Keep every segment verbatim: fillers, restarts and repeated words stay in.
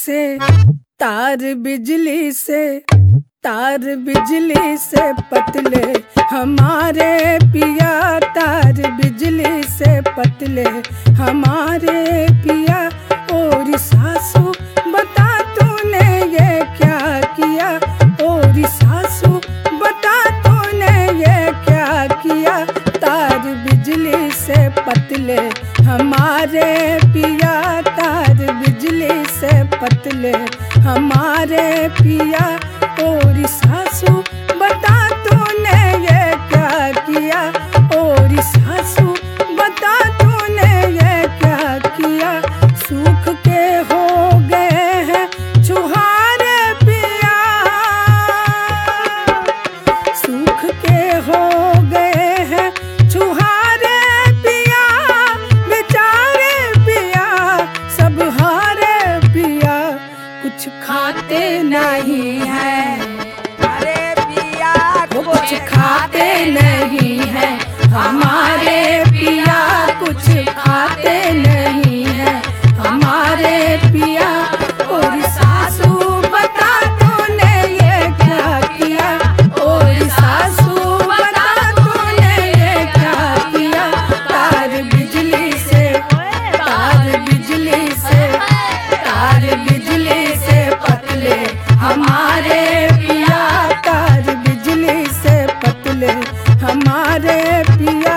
से तार बिजली से तार बिजली से पतले हमारे पिया, तार बिजली से पतले हमारे पिया। और सासू बता तूने ये क्या किया, और सासू बता तूने ये क्या किया। तार बिजली से पतले हमारे पिया, तार बिजली से पतले हमारे पिया। और सासू बता तूने ये क्या किया, और सासू बता तूने ये क्या किया। सूख के हो गए हैं छुहारे पिया, सूख के हो गए हैं छुहारे पिया। बेचारे पिया सब हारे पिया, कुछ खाते नहीं है, अरे पिया कुछ खाते नहीं है हमारे पिया, कुछ खाते नहीं है हमारे पिया। और सासू बता तूने ये क्या किया, और सासू बता तूने ये क्या किया। तार बिजली से तार बिजली से तार बिजली से पतले हमारे पिया, तार बिजली से पतले हमारे पिया।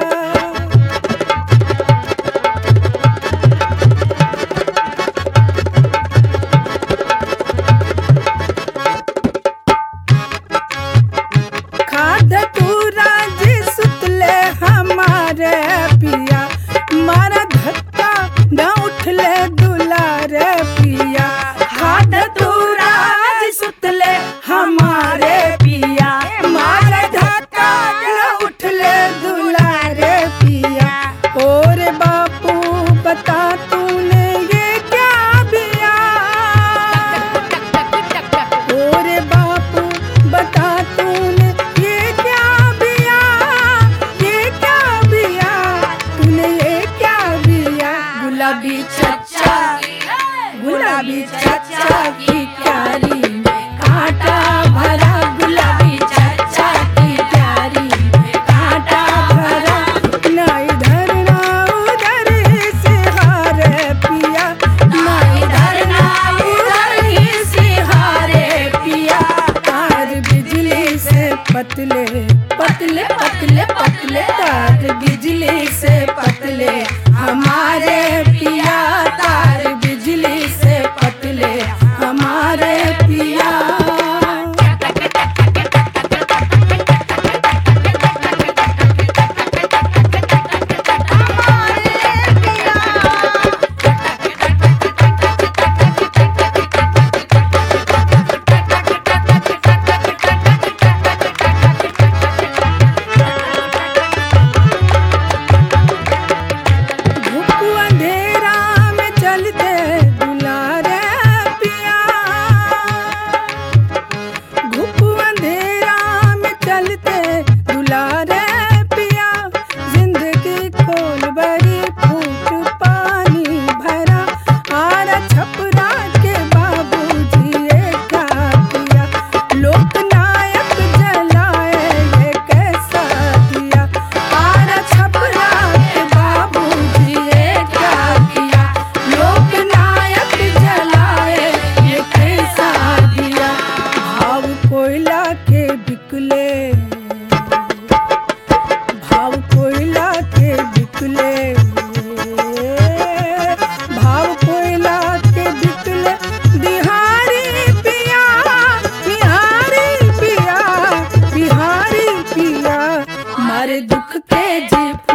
खाद तूरा जी सुतले हमारे पिया, मारा धक्का न उठले दुलारे पिया। खाद तूरा जी सुतले हमारे पिया, मारा धक्का न उठले दुलारे पिया। और बापू बता तूने ये क्या बिया, और बापू बता तूने ये क्या बिया, ये क्या बिया तूने ये क्या बिया। गुलाबी चच्चा गुलाबी चच्चा की क्यारी में कांटा भरा, गुलाबी चच्चा की क्यारी में कांटा भरा। ना इधर ना उधर से हारे पिया, ना इधर ना उधर से हारे पिया। तार बिजली से पतले पतले पतले पतले तार बिजली से पतले हमारे पिया, तार बिजली से पतले हमारे पिया। धूप अंधेरा में चलते दुलारे पिया, धूप अंधेरा में चलते दुलारे पिया। जिंदगी खोल बड़ी फूट पानी भरा, आरा छपरा के बाबूजी ये क्या किया। लोकनायक जलाए ये कैसा किया, आरा छपरा के बाबूजी ये क्या किया। लोकनायक जलाए ये कैसा दिया। भाव कोयला के बिकले, भाव कोयला के बिकले, भाव कोयला के बिकले। बिहारी पिया बिहारी पिया बिहारी पिया, मारे दुख के जी